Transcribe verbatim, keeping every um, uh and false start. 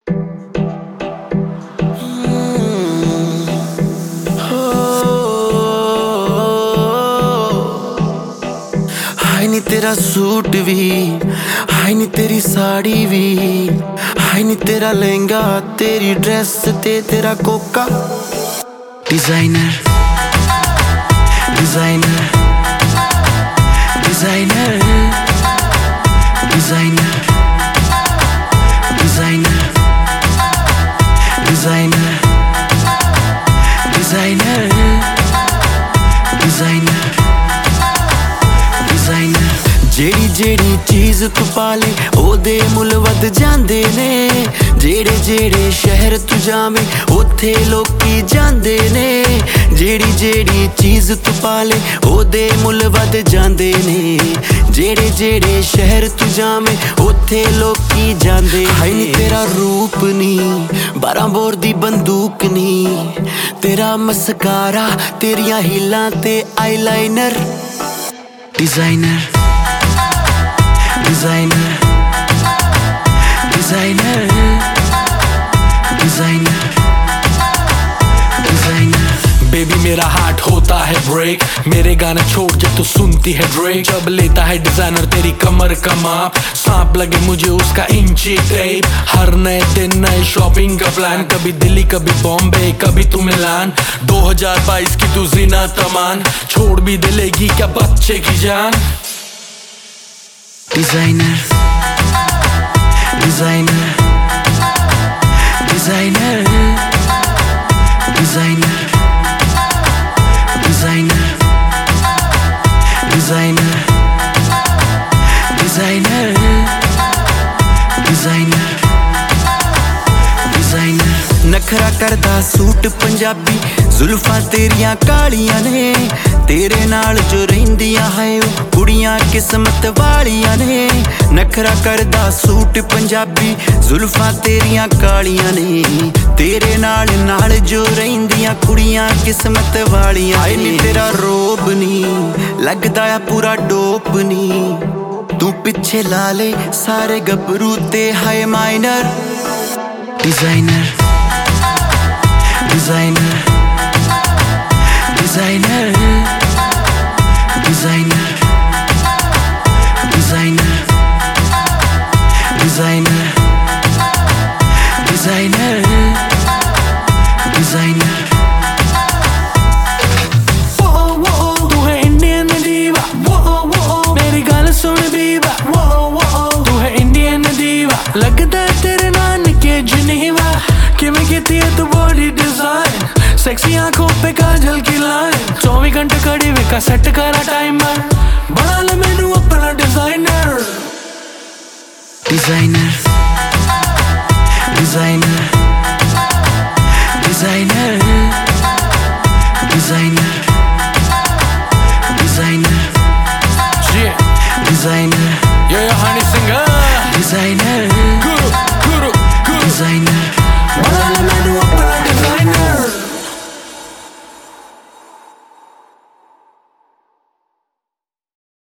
हाय नी तेरा सूट भी, हाय नी तेरी साड़ी भी, हाय नी तेरा लहंगा, तेरी ड्रेस ते तेरा कोका। Designer designer designer designer designer designer designer designer designer जेड़ी जेड़ी चीज तू पाले ओदे मुल वध जांदे ने। जेड़े जेड़े शहर तू जावे ओथे लोकी जांदे ने। जेड़ी जेड़ी चीज तू पाले ओदे मुल वध जांदे ने। जेड़े जेड़े शहर तू जावे ओथे लोकी जांदे। हाय नी तेरा रूप नी बारह बोर दी बंदूक नी। तेरा मस्कारा तेरियां हीलां ते eyeliner. Designer designer designer designer designer baby मेरा हार्ट होता है ब्रेक मेरे गाने छोड़ जब तू सुनती है ड्रेक। जब लेता है डिजाइनर तेरी कमर का माप, सांप लगे मुझे उसका इंची टेप। हर नए दिन नए शॉपिंग का प्लान, कभी दिल्ली कभी बॉम्बे कभी तू मिलान। दो हज़ार बाईस की तू जीना तमान, छोड़ भी दिलेगी क्या बच्चे की जान। Designer designer designer designer designer designer designer designer designer नखरा करदा सूट पंजाबी, जुल्फां तेरियां कालियां ने। तेरे नाल जो रहिंदियां है ओ कुड़ियां किस्मत वालियां ने। नखरा करदा सूट पंजाबी, जुल्फां तेरियां कालियां ने। तेरे नाल नाल जो रहिंदियां कुड़ियां किस्मत वालियां। हाय नी तेरा रोब नी लगदा आ पूरा डोप नी। तू पिछे ला ले सारे गबरू ते हाय minor. Designer designer designer designer designer designer designer designer तू है इंडियन दीवा, मेरी गल सुन बीवा। तू है इंडियन दीवा, लगदा है तेरे नानके जनेवा। किवें कीती है तू बॉडी डिजाइन, सेक्सी आंखों पे काजल की लाइन। चौबीस घंटे खड़ी विका सेट करा टाइमर, बना ले मैनू अपना डिजाइनर। डिजाइनर